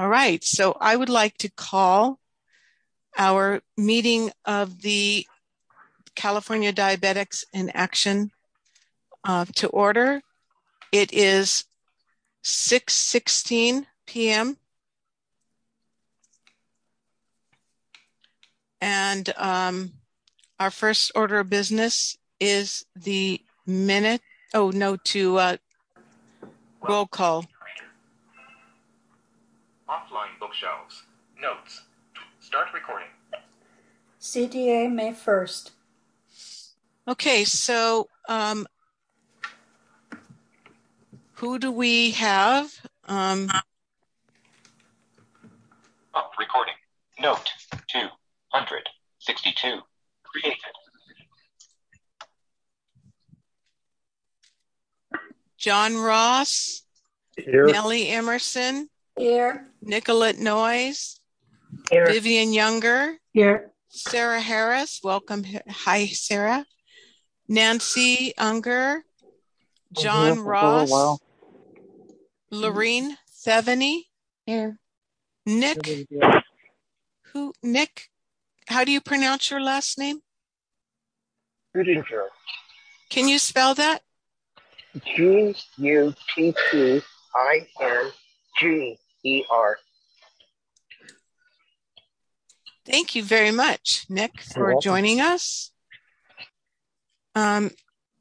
All right, so I would like to call our meeting of the California Diabetics in Action to order. It is 6:16 p.m. And our first order of business is the minute. Oh, no, to roll call. Offline bookshelves. Notes. Start recording. CDA May 1st. Okay, so who do we have? Recording. Note 262. Created. John Ross. Here. Nellie Emerson. Here. Nicolette Noyes. Here. Vivian Younger. Here. Sarah Harris. Welcome. Hi, Sarah. Nancy Unger. John Ross. Lorene Theveny. Here. Nick. Nick, how do you pronounce your last name? Udinger. Can you spell that? Guttinger. Thank you very much, Nick, for joining us. Then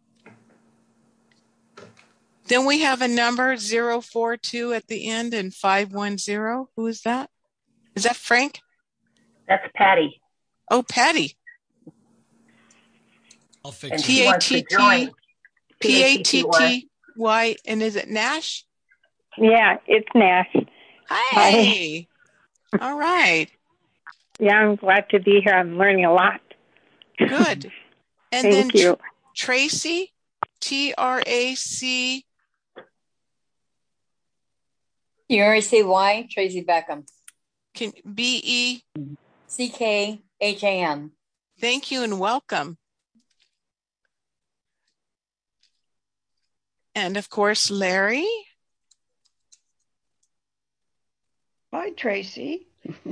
we have a number 042 at the end and 510. Who is that? Is that Frank? That's Patty. Oh, Patty. I'll fix it. Patty. And is it Nash? Yeah, it's Nash. Hi. All right. Yeah, I'm glad to be here. I'm learning a lot. Good. And Thank you. Tracy, TRAC. TRACY, Tracy Beckham. BECKHAM. Thank you and welcome. And of course, Larry. Hi, Tracy.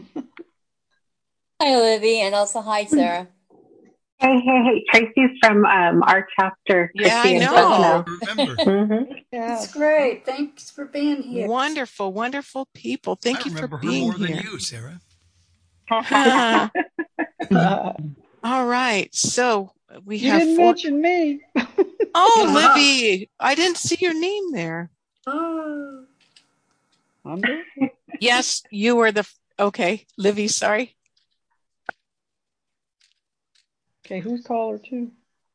Hi, Olivia, and also hi, Sarah. Hey. Tracy's from our chapter. Yeah, I know. Remember. That's great. Thanks for being here. Wonderful, wonderful people. Thank you for being her more here. than you, Sarah. All right. So we You have didn't mention me. Oh, Libby. I didn't see your name there. Oh. Yes, you were okay. Livy, sorry. Okay, who's caller two?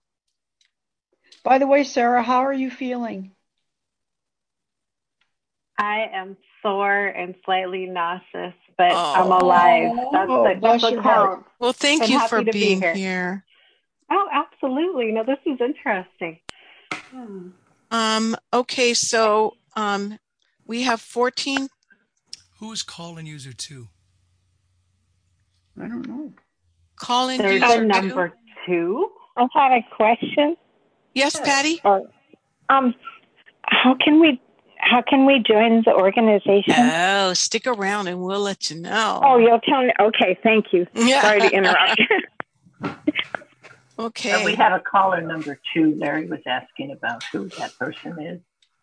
By the way, Sarah, how are you feeling? I am sore and slightly nauseous, but I'm alive. That's what counts. Well, thank you for being here. Oh, absolutely. No, this is interesting. Okay, so we have 14. Who's call-in user 2? I don't know. Call-in There's user a number 2. I had a question. Yes, Patty? How can we join the organization? Oh, stick around and we'll let you know. Oh, you'll tell me. Okay, thank you. Yeah. Sorry to interrupt. Okay. We have a caller number 2. Larry was asking about who that person is.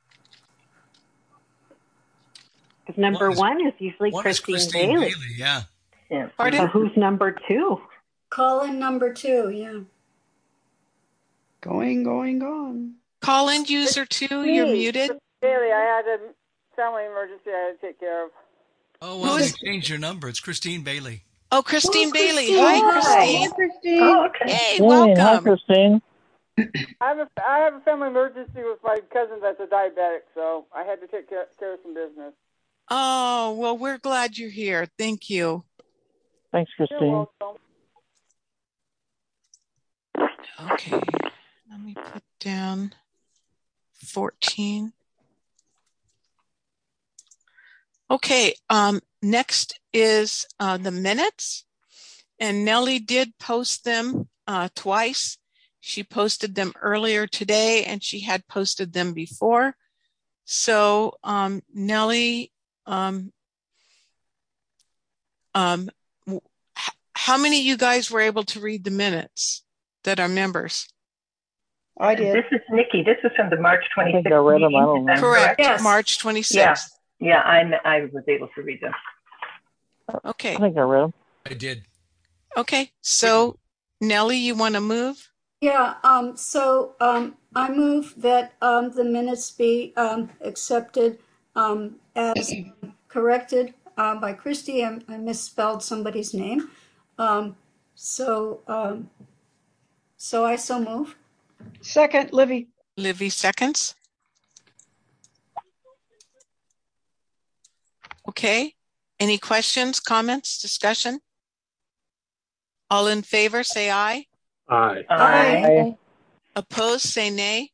Number 1 is usually Christine Bailey. Yeah. Pardon? So who's number 2? Call-in number 2, yeah. Going. Call-in user 2, you're muted. Bailey, I had a family emergency I had to take care of. Oh, well, they changed your number. It's Christine Bailey. Oh, Christine Bailey. Hi, Christine. Hi, Christine. Oh, okay. Hey, welcome. Hi, Christine. I have a family emergency with my cousin that's a diabetic, so I had to take care of some business. Oh, well, we're glad you're here. Thank you. Thanks, Christine. You're welcome. Okay, let me put down 14. Okay, next is the minutes, and Nellie did post them twice. She posted them earlier today, and she had posted them before. So, Nellie, How many of you guys were able to read the minutes that are members? I did. This is Nikki. This is from the March 26th I think I read them. I don't meeting. know. Correct. Yes. March 26th. Yeah, I was able to read them. Okay. I think I read them. I did. Okay. So, Nellie, you want to move? Yeah, I move that the minutes be accepted as corrected by Christy. I misspelled somebody's name. So I so move. Second, Livy. Livy seconds. Okay. Any questions, comments, discussion? All in favor, say aye. Aye. Aye. Opposed, say nay.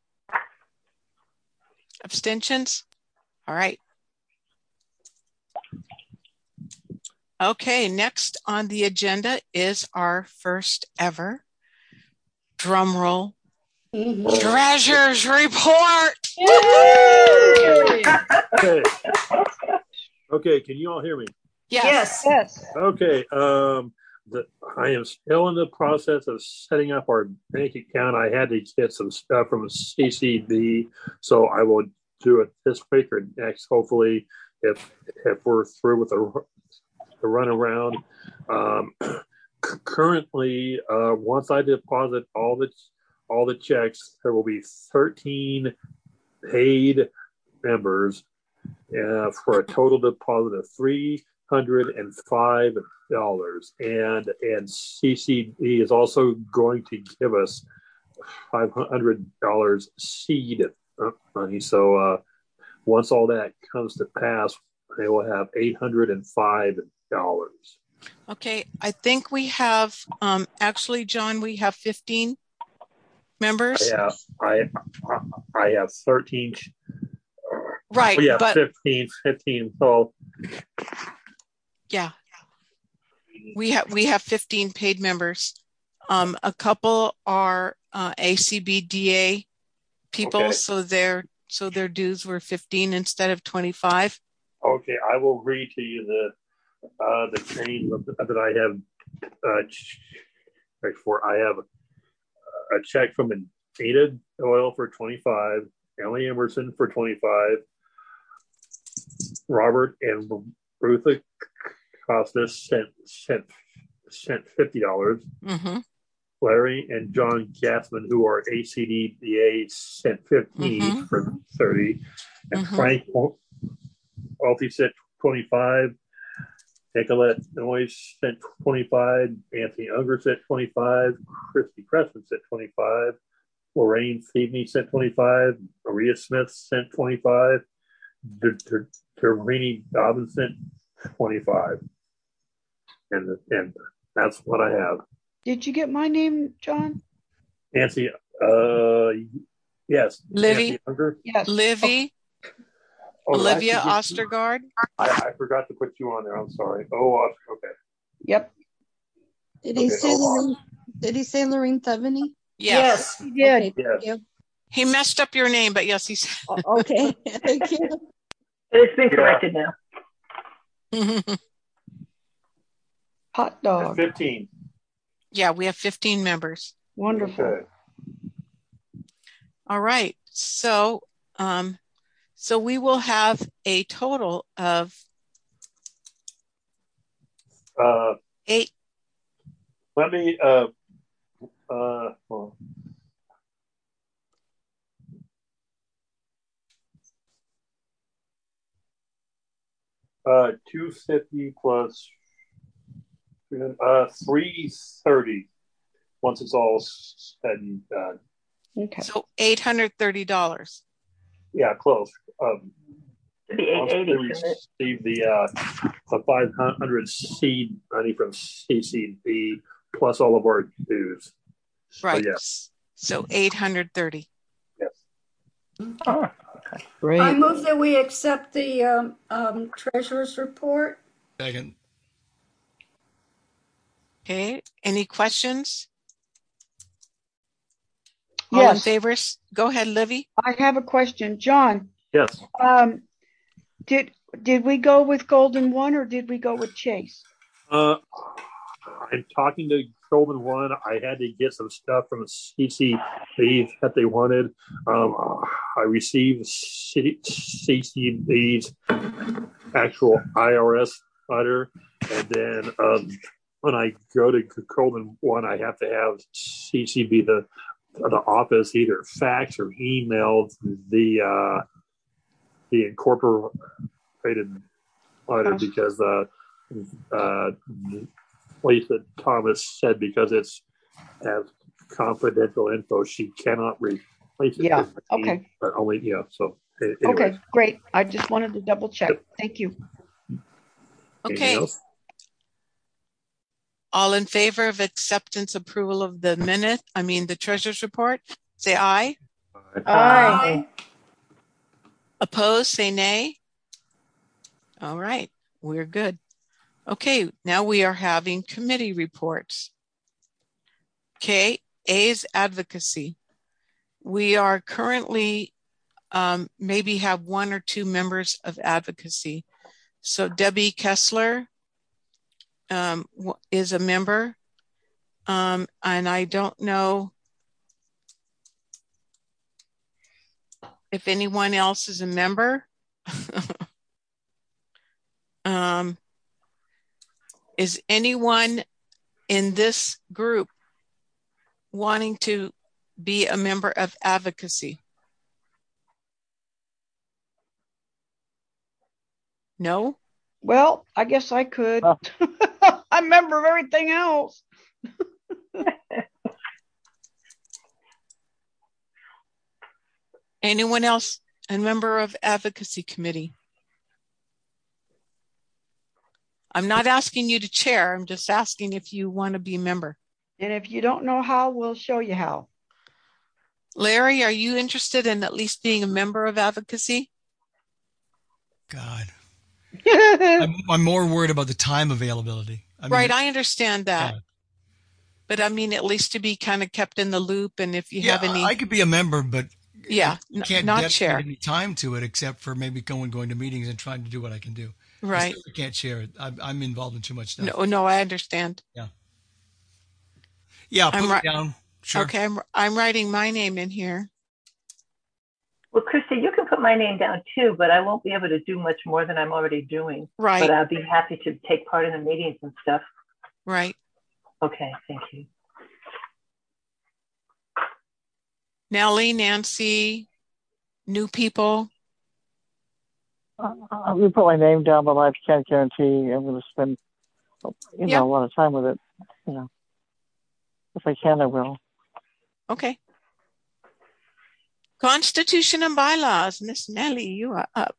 Abstentions? All right. Okay, next on the agenda is our first ever drum roll treasures report. Okay, can you all hear me? Yes. Okay, I am still in the process of setting up our bank account. I had to get some stuff from CCB, so I will do it this week or next, hopefully, if we're through with the run around. Currently, once I deposit all the checks, there will be 13 paid members for a total deposit of $305. And CCB is also going to give us $500 seed money. So once all that comes to pass, they will have $805. Okay, I think we have actually, John, we have 15 members. I have 13. Right, yeah, but 15. So yeah, we have 15 paid members. A couple are ACBDA people, okay. so their dues were 15 instead of 25. Okay, I will read to you the change that I have checked for. I have a check from Anita Oil for 25, Ellie Emerson for 25, Robert and Rutha Costas sent $50. Mm-hmm. Larry and John Gassman, who are ACDBA, sent 15 for 30, and Frank Alty sent 25. Nicolette Noyes sent 25. Anthony Unger sent 25. Christy Pressman sent 25. Lorraine Thiebney sent 25. Maria Smith sent 25. Doreen Dobbins sent 25. And that's what I have. Did you get my name, John? Nancy, yes. Livy, yes. Livy, Olivia Ostergaard. I forgot to put you on there. I'm sorry. Oh, okay. Yep. Did he say Lorraine? Did he say Lorraine Thaveni? Yes, he did. Okay, thank you. He messed up your name, but yes, he said. Okay, thank you. It's been corrected now. Hot dog. 15. Yeah, we have 15 members. Wonderful. Okay. All right. So we will have a total of 8. Let me $250 plus 330 once it's all said and done. Okay. So $830. Yeah, close. It'd be 880. Receive the 500 seed money from CCB plus all of our dues. Right. So, yeah. So 830. Yes. Oh, okay. Great. I move that we accept the treasurer's report. Second. Okay. Any questions? All Yes. in favor? Go ahead, Livy. I have a question, John. Yes. Did we go with Golden One or did we go with Chase? I'm talking to Golden One. I had to get some stuff from CCB that they wanted. I received CCB's actual IRS letter, and then when I go to Golden One, I have to have CCB the office either fax or email the incorporated letter because Lisa Thomas said because it's as confidential info, she cannot replace it. Yeah. Okay. But only So. Anyway. Okay. Great. I just wanted to double check. Thank you. Okay. All in favor of acceptance, approval of the the treasurer's report, say aye. Aye. Opposed, say nay. All right. We're good. Okay, now we are having committee reports. Okay, A is advocacy. We are currently maybe have 1 or 2 members of advocacy. So Debbie Kessler is a member, and I don't know if anyone else is a member. Is anyone in this group wanting to be a member of advocacy? No? Well, I guess I could. I'm a member of everything else. Anyone else a member of advocacy committee? I'm not asking you to chair. I'm just asking if you want to be a member. And if you don't know how, we'll show you how. Larry, are you interested in at least being a member of advocacy? God. I'm more worried about the time availability. I understand that. Yeah. But I mean, at least to be kind of kept in the loop, and if you have any... I could be a member, but you can't not chair any time to it except for maybe going to meetings and trying to do what I can do. Right. I can't share it. I'm involved in too much stuff. No, I understand. Yeah, put it down. Sure. Okay, I'm writing my name in here. Well, Christy, you can put my name down too, but I won't be able to do much more than I'm already doing. Right. But I'll be happy to take part in the meetings and stuff. Right. Okay, thank you. Nellie, Nancy, new people. We put my name down, but I can't guarantee I'm going to spend, a lot of time with it. If I can, I will. Okay. Constitution and bylaws. Miss Nellie, you are up.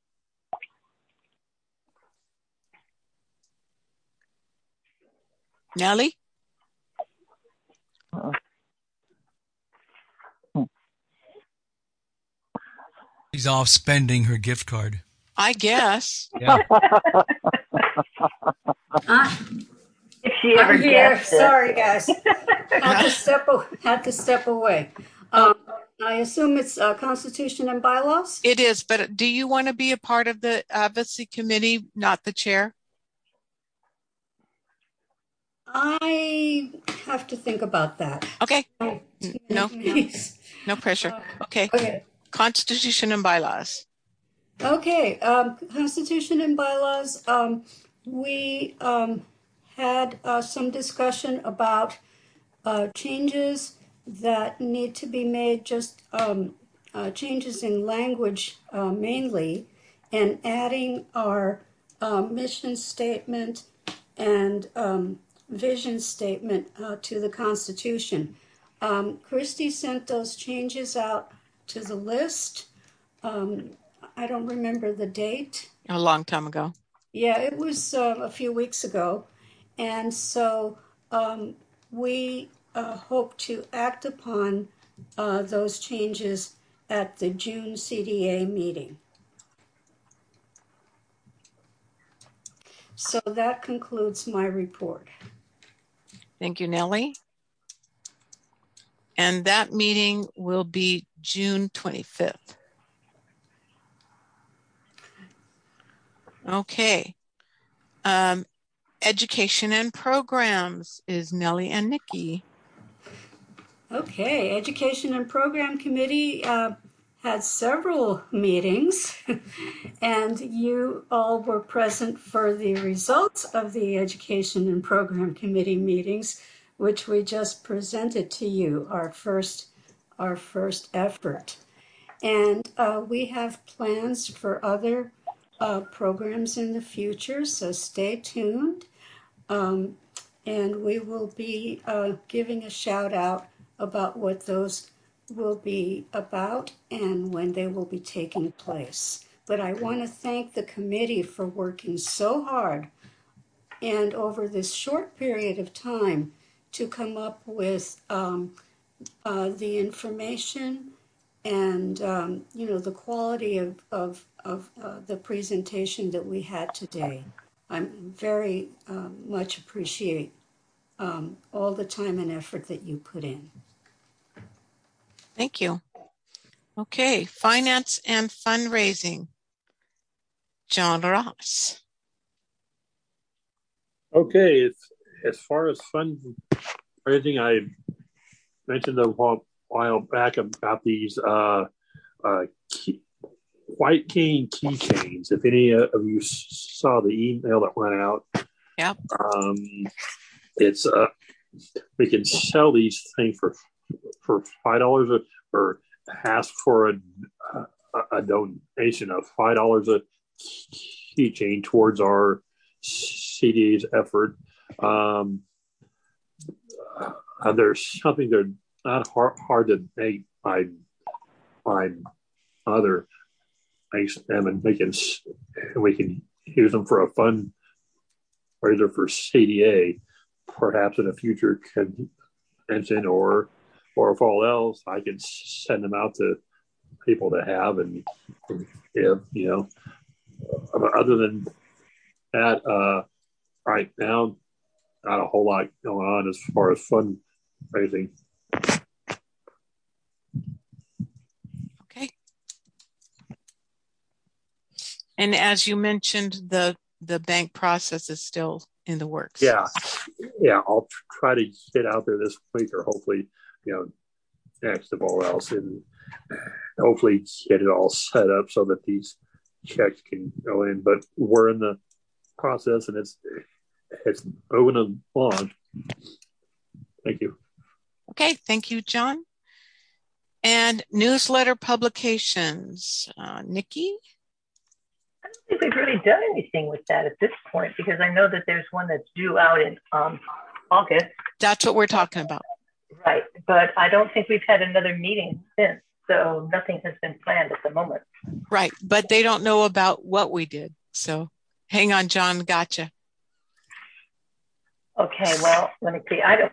Nellie? She's off spending her gift card. I guess. Yeah. If she ever I'm here. gets it. Sorry, guys. Had to step away. I assume it's Constitution and bylaws? It is, but do you want to be a part of the advocacy committee, not the chair? I have to think about that. Okay. No pressure. Okay. Constitution and bylaws. Okay. Constitution and bylaws. We had some discussion about changes that need to be made, just changes in language mainly, and adding our mission statement and vision statement to the Constitution. Christy sent those changes out to the list. I don't remember the date. A long time ago. Yeah, it was a few weeks ago. And so we hope to act upon those changes at the June CDA meeting. So that concludes my report. Thank you, Nellie. And that meeting will be June 25th. Okay. Education and Programs is Nellie and Nikki. Okay, Education and Program Committee had several meetings, and you all were present for the results of the Education and Program Committee meetings, which we just presented to you, our first effort. And we have plans for other programs in the future, so stay tuned. And we will be giving a shout out about what those will be about and when they will be taking place. But I want to thank the committee for working so hard and over this short period of time to come up with the information and the quality of the presentation that we had today. I'm very much appreciate all the time and effort that you put in. Thank you. Okay, Finance and Fundraising. John Ross. Okay, as far as fundraising, I mentioned a while back about these White Cane keychains. If any of you saw the email that went out, yep. It's we can sell these things for $5 or ask for a donation of $5 a keychain towards our CDA's effort. There's something they're not hard to make by other makes them, and we can use them for a fundraiser for CDA, perhaps in a future convention, or if all else, I can send them out to people to have and give. Other than that, right now, not a whole lot going on as far as fundraising. Okay. And as you mentioned, the bank process is still in the works. Yeah. I'll try to get out there this week, or hopefully, next of all else, and hopefully get it all set up so that these checks can go in. But we're in the process, and it's moving along. Thank you. Okay, thank you, John. And newsletter publications, Nikki? I don't think we've really done anything with that at this point, because I know that there's one that's due out in August. That's what we're talking about. Right, but I don't think we've had another meeting since, so nothing has been planned at the moment. Right, but they don't know about what we did. So hang on, John, gotcha. Okay, well, let me see. I don't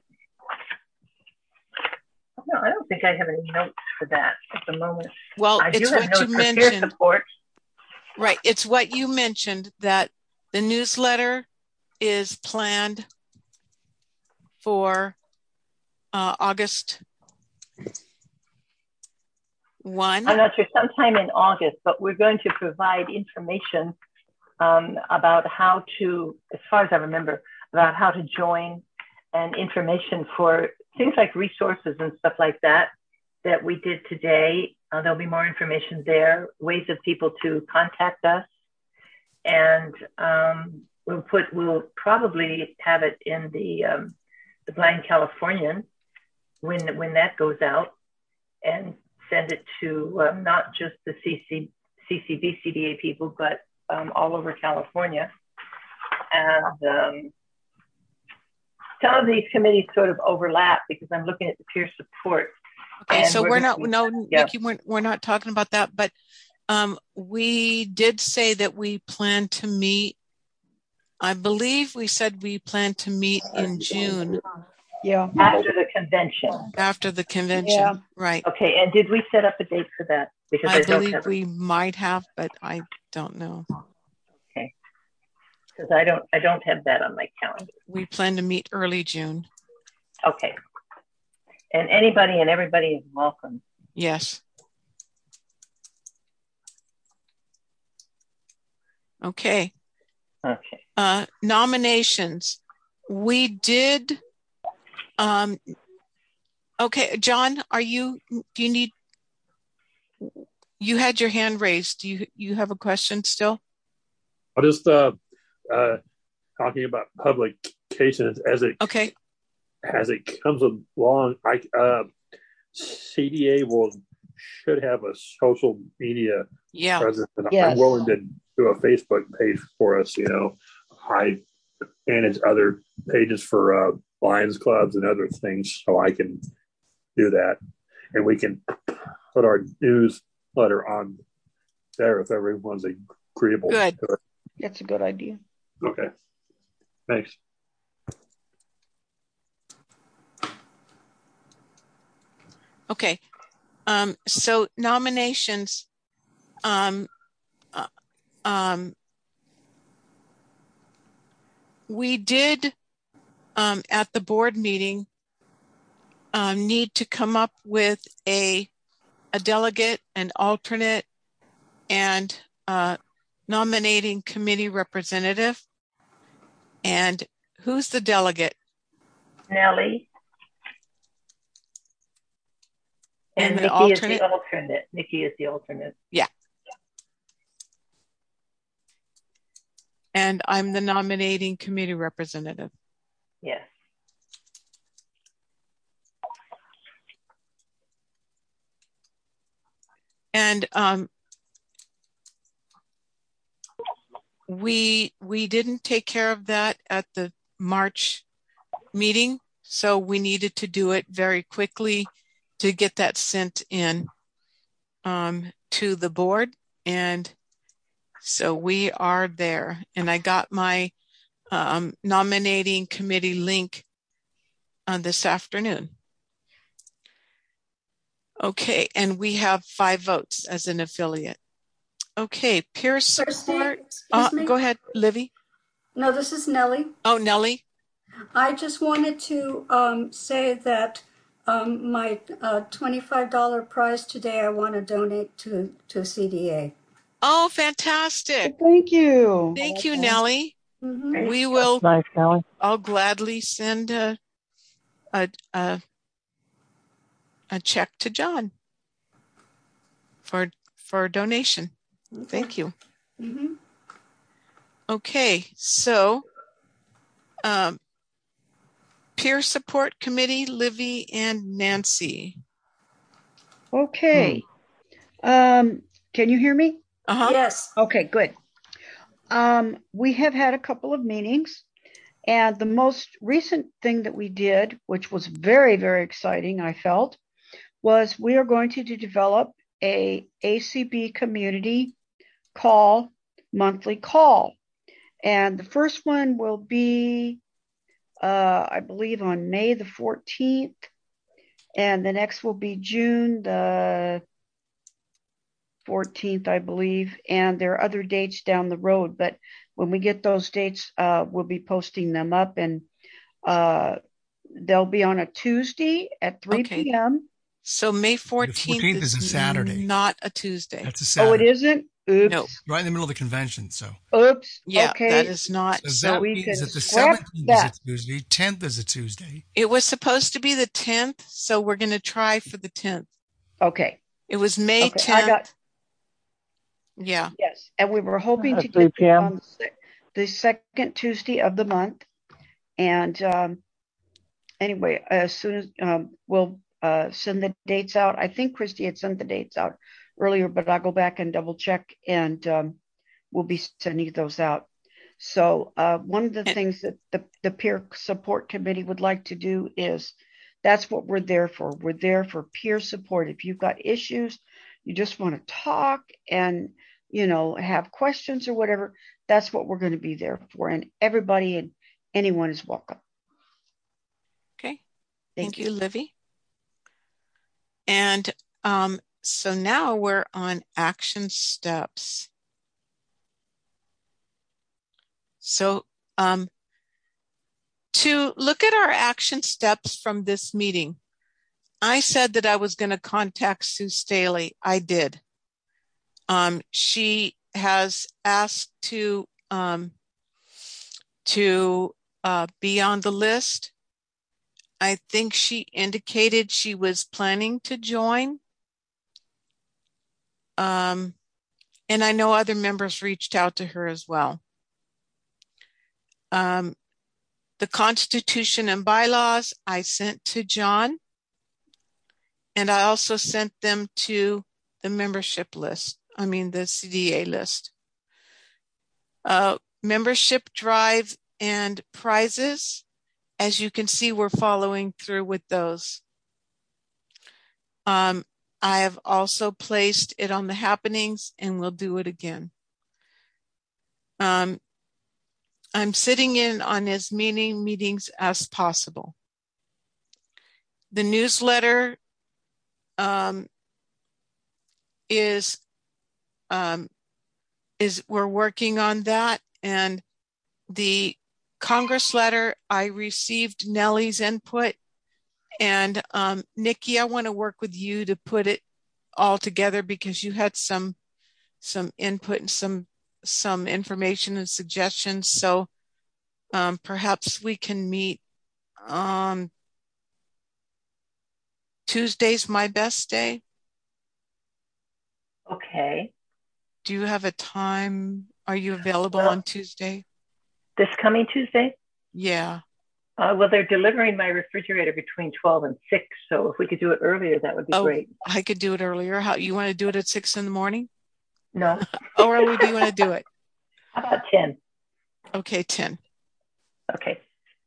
think I have any notes for that at the moment. Well, it's what you mentioned. Right, it's what you mentioned, that the newsletter is planned for August 1. I'm not sure, sometime in August, but we're going to provide information about how to, as far as I remember, about how to join, and information for things like resources and stuff like that we did today. There'll be more information there, ways of people to contact us, and we'll probably have it in the Blind Californian when that goes out, and send it to not just the CCB CDA people, but all over California. And some of these committees sort of overlap, because I'm looking at the peer support. Okay, so Nikki, we're not talking about that, but we did say that we plan to meet, I believe we said we plan to meet in June. Yeah. After the convention. After the convention, yeah. Right. Okay, and did we set up a date for that? Because I believe we might have, but I don't know. Okay. Because I don't have that on my calendar. We plan to meet early June. Okay. And anybody and everybody is welcome. Yes. Okay. Okay. Nominations. We did. Okay, John, you had your hand raised. Do you have a question still? I'll just talking about publications as it comes along. CDA should have a social media presence. Yes. I'm willing to do a Facebook page for us. I manage other pages for Lions clubs and other things, so I can do that, and we can put our newsletter on there if everyone's agreeable. Good. To it. That's a good idea. Okay. Thanks. Okay. So nominations. We did at the board meeting need to come up with a delegate, an alternate, and nominating committee representative. And who's the delegate? Nellie. And Nikki alternate? Is the alternate. Nikki is the alternate. Yeah. And I'm the nominating committee representative. Yes. And we didn't take care of that at the March meeting, so we needed to do it very quickly to get that sent in to the board. And so we are there. And I got my nominating committee link this afternoon. Okay, and we have 5 votes as an affiliate. Okay, peer support. Go ahead, Livy. No, this is Nellie. Oh, Nellie. I just wanted to say that my $25 prize today, I want to donate to CDA. Oh, fantastic. Thank you. Thank you, Nellie. Mm-hmm. We will. Nice, Nellie. I'll gladly send a check to John for a donation. Okay. Thank you. Mm-hmm. Okay, so peer support committee, Livy and Nancy. Okay. Can you hear me? Uh-huh. Yes. Okay, good. We have had a couple of meetings, and the most recent thing that we did, which was very, very exciting, I felt, was we are going to develop a ACB community monthly call. And the first one will be, I believe, on May the 14th. And the next will be June the 14th, I believe. And there are other dates down the road. But when we get those dates, we'll be posting them up. And they'll be on a Tuesday at 3 p.m. So May 14th is a Saturday. Not a Tuesday. That's a Saturday. Oh, it isn't? Oops. No. Right in the middle of the convention. So. Oops. Yeah, okay. that is not. So that we means can that the scrap 17th that. is a Tuesday, 10th is a Tuesday. It was supposed to be the 10th, so we're going to try for the 10th. Okay. It was May 10th. I got. Yeah. Yes, and we were hoping to 3 get p.m. on the second Tuesday of the month. And anyway, as soon as we'll send the dates out. I think Christy had sent the dates out earlier, but I'll go back and double check, and we'll be sending those out. So one of the things that the peer support committee would like to do is, that's what we're there for. We're there for peer support. If you've got issues, you just want to talk and, have questions or whatever, that's what we're going to be there for. And everybody and anyone is welcome. Okay. Thank you, Livy. And so now we're on action steps. So to look at our action steps from this meeting, I said that I was going to contact Sue Staley. I did. She has asked to to be on the list. I think she indicated she was planning to join. And I know other members reached out to her as well. The Constitution and bylaws I sent to John, and I also sent them to the membership list. The CDA list. Membership drive and prizes. As you can see, we're following through with those. I have also placed it on the happenings, and we'll do it again. I'm sitting in on as many meetings as possible. The newsletter is we're working on that, and the Congress letter, I received Nellie's input, and Nikki, I want to work with you to put it all together because you had some input and some information and suggestions. So perhaps we can meet. Tuesday's my best day. Okay. Do you have a time? Are you available on Tuesday? This coming Tuesday? Yeah. Well, they're delivering my refrigerator between 12 and 6. So if we could do it earlier, that would be great. I could do it earlier. How you want to do it at 6 in the morning? No. How early do you want to do it? How about 10? Okay, 10. Okay.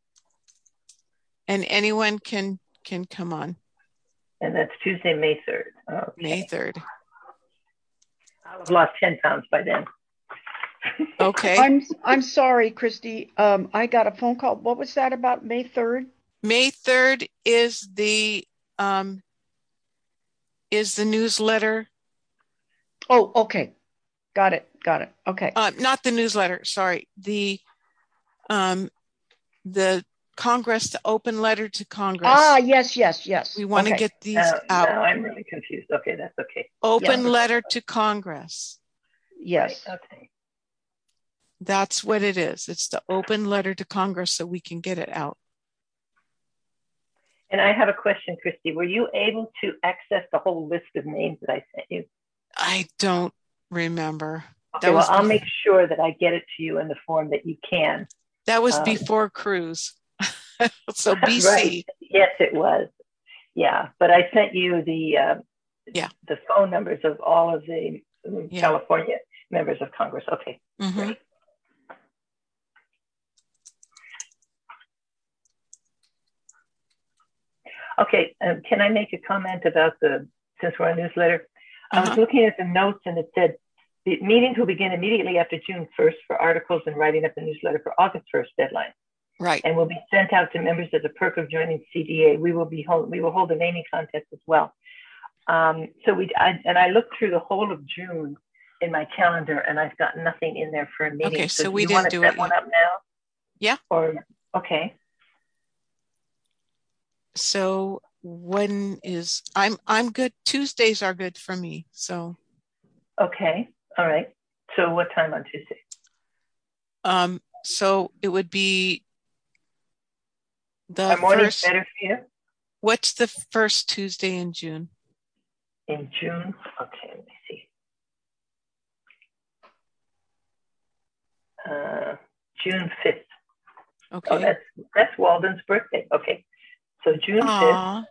And anyone can come on. And that's Tuesday, May 3rd. Okay. May 3rd. I'll have lost 10 pounds by then. Okay. I'm sorry, Christy. I got a phone call. What was that about May 3rd? May 3rd is the newsletter. Oh, okay. Got it. Okay. Not the newsletter. Sorry. The Congress, the open letter to Congress. Yes. We want to get these out. Now I'm really confused. Okay, that's okay. Open letter to Congress. Yes. Right, okay. That's what it is. It's the open letter to Congress so we can get it out. And I have a question, Christy. Were you able to access the whole list of names that I sent you? I don't remember. Okay, well, I'll make sure that I get it to you in the form that you can. That was before Cruise. So BC. Right. Yes, it was. Yeah, but I sent you the phone numbers of all of the California members of Congress. Okay. Mm-hmm. Great. Okay, can I make a comment about since we're on newsletter? I was looking at the notes and it said, the meetings will begin immediately after June 1st for articles and writing up the newsletter for August 1st deadline. Right. And will be sent out to members as a perk of joining CDA. We will hold a naming contest as well. I looked through the whole of June in my calendar and I've got nothing in there for a meeting. Okay, so we didn't do it. One up now? Yeah. Okay. So I'm good. Tuesdays are good for me. So. Okay. All right. So what time on Tuesday? So it would be the morning's better for you? What's the first Tuesday in June? In June? Okay, let me see. June 5th. Okay. Oh, that's Walden's birthday. Okay. So June 5th.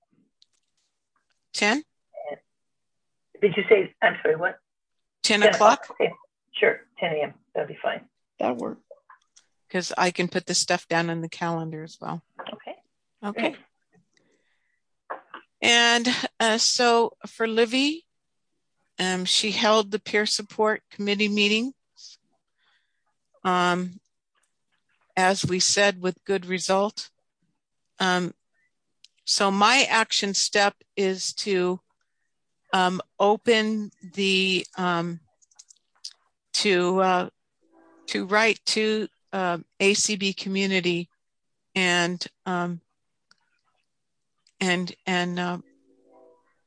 10? Did you say, I'm sorry, what? 10 o'clock? Okay. Sure, 10 a.m. That'll be fine. That'll work. Because I can put this stuff down in the calendar as well. Okay. Great. And so for Livy, she held the peer support committee meeting. As we said, with good result. So my action step is to open the to write to ACB community and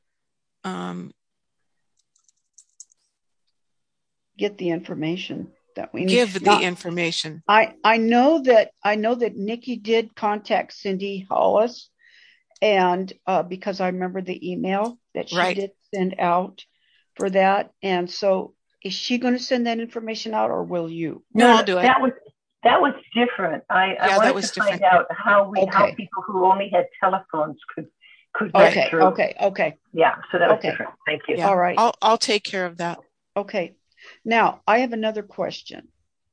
get the information that we need. Give the information. I know that Nikki did contact Cindy Hollis, and because I remember the email that she did send out for that, and so is she going to send that information out, or will you? No, I'll do it. That was different. I wanted to find out how people who only had telephones could get through. Okay. Yeah, so that was different. Thank you. Yeah. All right. I'll take care of that. Okay. Now, I have another question.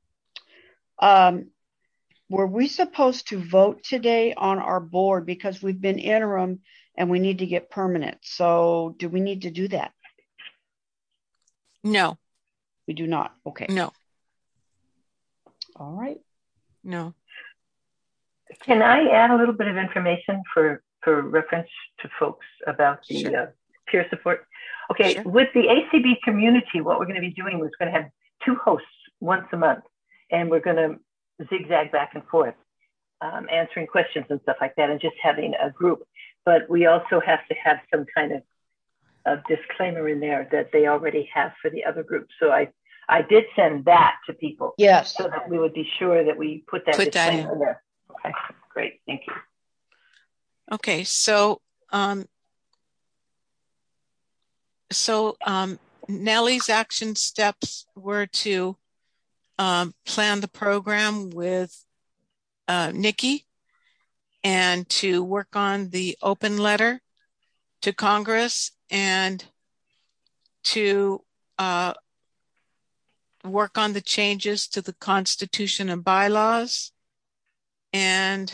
Were we supposed to vote today on our board because we've been interim and we need to get permanent? So do we need to do that? No. We do not. Okay. No. All right. No. Can I add a little bit of information for reference to folks about the peer support? Okay, with the ACB community, what we're going to be doing is going to have 2 hosts once a month, and we're going to zigzag back and forth, answering questions and stuff like that, and just having a group. But we also have to have some kind of disclaimer in there that they already have for the other group. So I did send that to people. Yes. So that we would be sure that we put that disclaimer in there. Okay, great. Thank you. Okay, so Nellie's action steps were to plan the program with Nikki and to work on the open letter to Congress and to work on the changes to the Constitution and bylaws and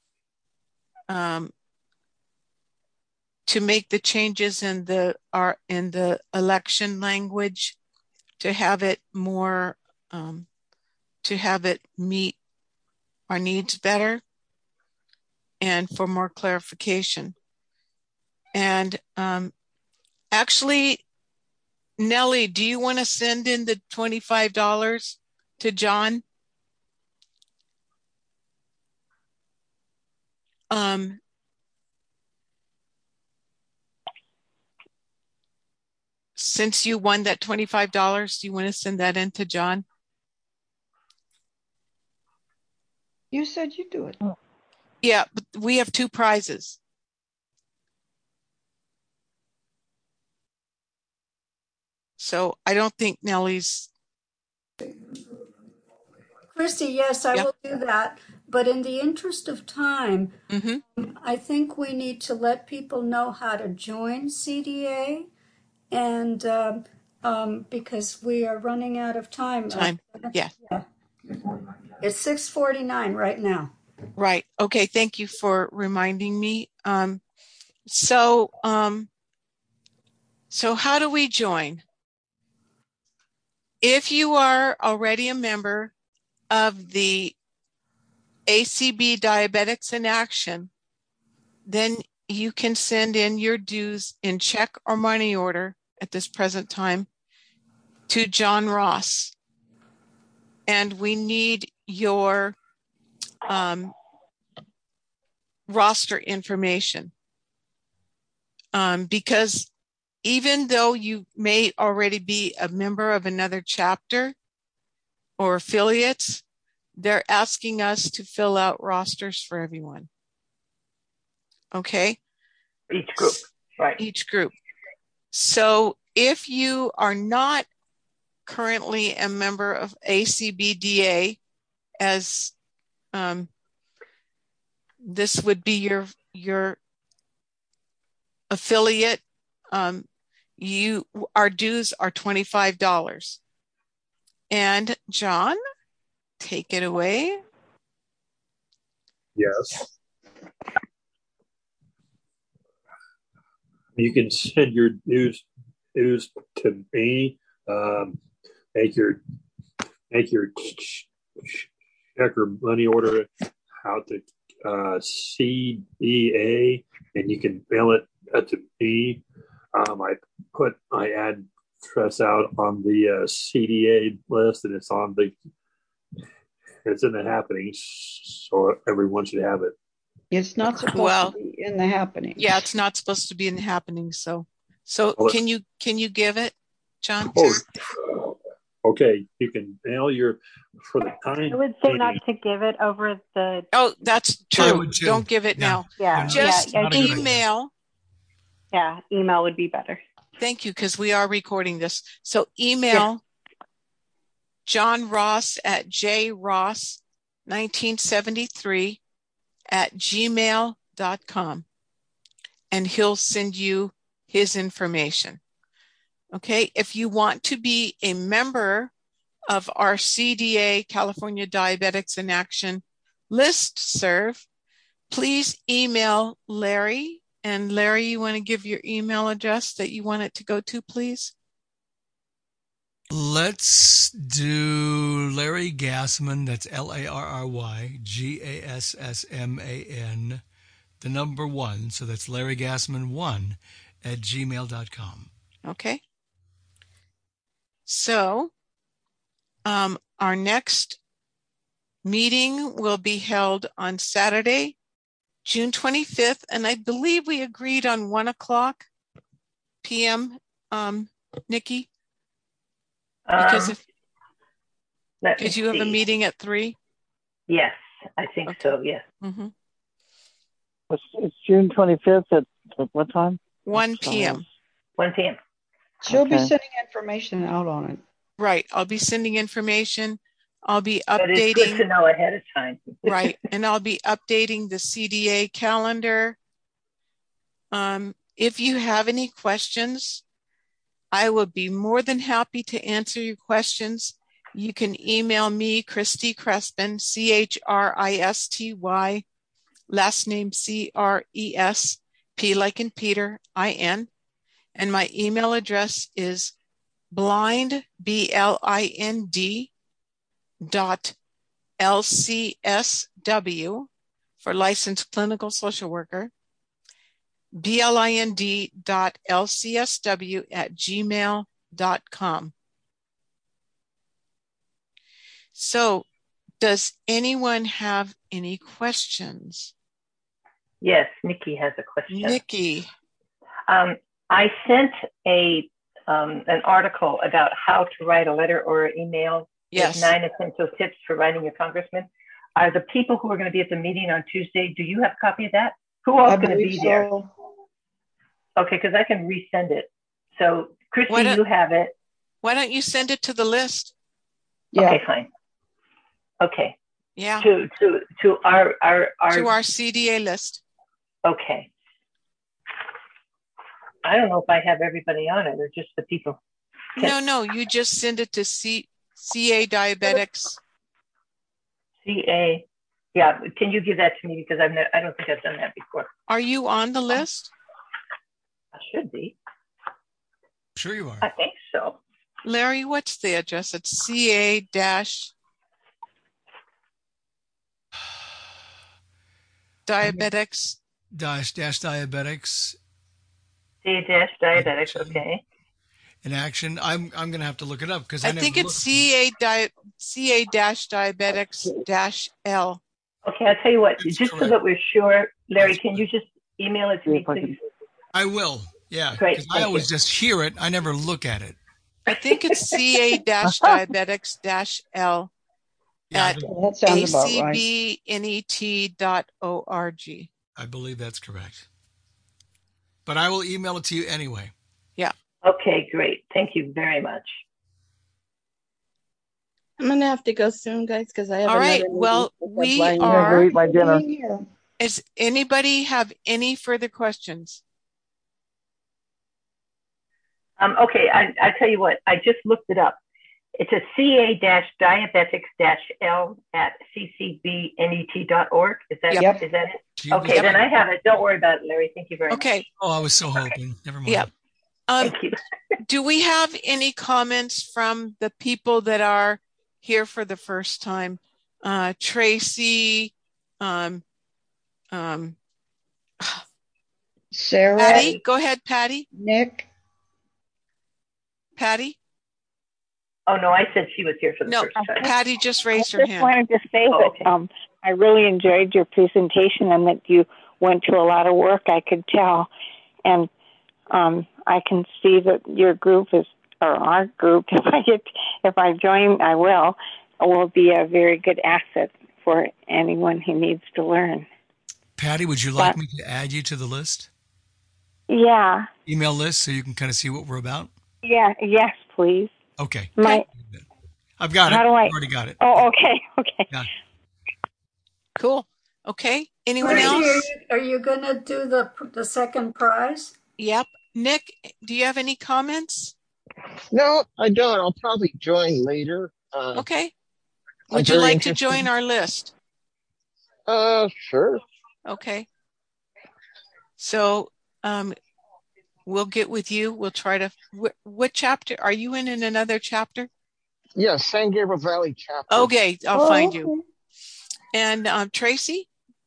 to make the changes in the election language to have it more to have it meet our needs better and for more clarification. And actually, Nellie, do you want to send in the $25 to John? Since you won that $25, do you want to send that in to John? You said you do it. Yeah, but we have 2 prizes. So I don't think Nellie's. Christy, yes, I will do that. But in the interest of time, I think we need to let people know how to join CDA, and because we are running out of time. Yeah. It's 6:49 right now. Right. Okay. Thank you for reminding me. So how do we join? If you are already a member of the ACB Diabetics in Action, then you can send in your dues in check or money order at this present time to John Ross. And we need your roster information because even though you may already be a member of another chapter or affiliates, they're asking us to fill out rosters for everyone. Okay? Each group, right. Each group. So if you are not currently a member of ACBDA, as this would be your affiliate, our dues are $25. And John, take it away. Yes. You can send your dues to me. Make your check or money order out to CDA, and you can mail it to me. I add address out on the CDA list, and it's in the happenings, so everyone should have it. It's not supposed to be in the happenings. Yeah, it's not supposed to be in the happenings. So can you give it, John? Okay, you can mail for the time. I would say not to give it over the. Oh, that's true. Don't give it now. Yeah. Just email. Yeah, email would be better. Thank you, because we are recording this. So email John Ross at jross1973@gmail.com, and he'll send you his information. Okay, if you want to be a member of our CDA, California Diabetics in Action listserv, please email Larry. And Larry, you want to give your email address that you want it to go to, please? Let's do Larry Gassman. That's LarryGassman, the number 1. So that's LarryGassman1@gmail.com. Okay. So our next meeting will be held on Saturday, June 25th, and I believe we agreed on 1:00 p.m. Nikki, because did you have a meeting at 3? Yes, I think so. Yes. Mm-hmm. It's June 25th at what time? 1 p.m. 1 p.m. She'll be sending information out on it. Right. I'll be sending information. I'll be updating. But it's good to know ahead of time. Right. And I'll be updating the CDA calendar. If you have any questions, I will be more than happy to answer your questions. You can email me, Christy Crespin, CHRISTY, last name CRESP, like in Peter, IN. And my email address is blind, BLIND, .LCSW for licensed clinical social worker, blind.lcsw@gmail.com. So does anyone have any questions? Yes, Nikki has a question. Nikki. I sent an article about how to write a letter or an email. Yes. 9 essential tips for writing your congressman. Are the people who are going to be at the meeting on Tuesday, do you have a copy of that? Who else is going to be there? Okay, because I can resend it. So, Christy, you have it. Why don't you send it to the list? Yeah. Okay, fine. Okay. Yeah. To our to our CDA list. Okay. I don't know if I have everybody on it or just the people. No, you just send it to CA Diabetics. CA. Yeah, can you give that to me, because I don't think I've done that before. Are you on the list? I should be. Sure you are. I think so. Larry, what's the address? It's CA Diabetics. Diabetics. CA-Diabetics, okay. In Action. I'm going to have to look it up because I think it's CA-Diabetics-L. Okay, I'll tell you what, just correct. So that we're sure, Larry, can you just email it to me, please? I will, yeah. Great. I always just hear it. I never look at it. I think it's CA-Diabetics-L at acbnet.org. I believe that's correct. But I will email it to you anyway. Yeah. Okay, great. Thank you very much. I'm going to have to go soon, guys, because I have another meeting. Well, we are. Eat my dinner. Does anybody have any further questions? Okay, I tell you what, I just looked it up. It's a CA-Diabetics-L at ccbnet.org. Is that Yep. Is that it? Okay, then I have it. Don't worry about it, Larry. Thank you very much. Okay. Oh, I was so hoping. Never mind. Yeah. Thank you. Do we have any comments from the people that are here for the first time? Tracy, Sarah, Patty, go ahead, Patty. Nick, Patty. Oh no, I said she was here for the first time. Patty just raised her I hand. wanted to say that I really enjoyed your presentation and that you went to a lot of work. I could tell, and I can see that your group is or our group, if I join, I will be a very good asset for anyone who needs to learn. Patty, would you like me to add you to the list? Yeah. Email list so you can kind of see what we're about? Yeah. Yes, please. Okay. I've got it. How do I? I've already got it. Oh, okay. Okay. Yeah. Cool. Okay. Anyone Christy, else? Are you going to do the second prize? Yep. Nick, do you have any comments? No, I don't. I'll probably join later. Okay. Would you like to join our list? Sure. Okay. So, we'll get with you. We'll try to. What chapter are you in another chapter? Yes, San Gabriel Valley chapter. Okay, I'll find you. And Tracy?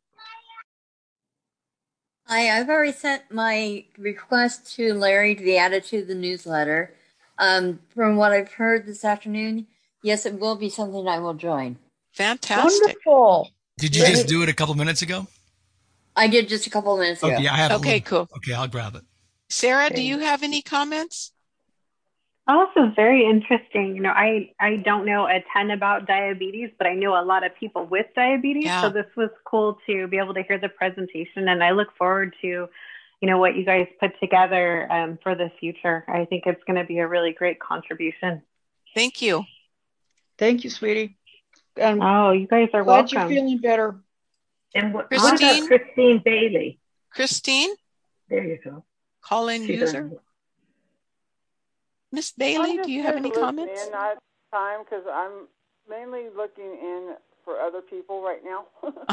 I've already sent my request to Larry to be added to the newsletter. From what I've heard this afternoon, yes, it will be something I will join. Fantastic. Wonderful. Did you just do it a couple minutes ago? I did just a couple of minutes ago. Okay, I have cool. Okay, I'll grab it. Sarah, do you have any comments? Also very interesting. You know, I don't know a ton about diabetes, but I know a lot of people with diabetes. Yeah. So this was cool to be able to hear the presentation, and I look forward to, you know, what you guys put together for the future. I think it's going to be a really great contribution. Thank you. Thank you, sweetie. You guys are glad welcome. You're feeling better. And what Christine? about Christine Bailey? Christine? There you go. Call-in user? Miss Bailey, do you have any comments? Not time, because I'm mainly looking in for other people right now.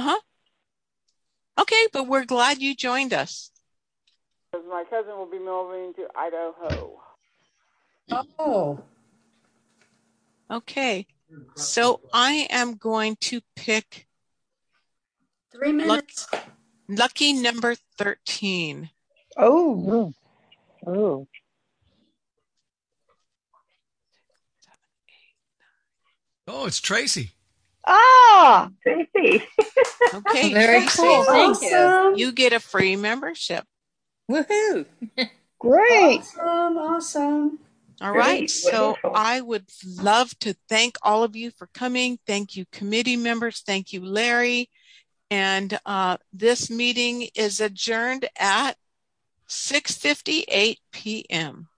Okay, but we're glad you joined us. Because my cousin will be moving to Idaho. Oh. Okay, so I am going to pick 3 minutes. Lucky number 13. Oh. Oh. Oh, it's Tracy. Ah, Tracy. Okay, Very Tracy. cool. Thank you. You get a free membership. Woohoo! great. Awesome. All right. Great. So Wonderful. I would love to thank all of you for coming. Thank you, committee members. Thank you, Larry. And this meeting is adjourned at 6:58 p.m.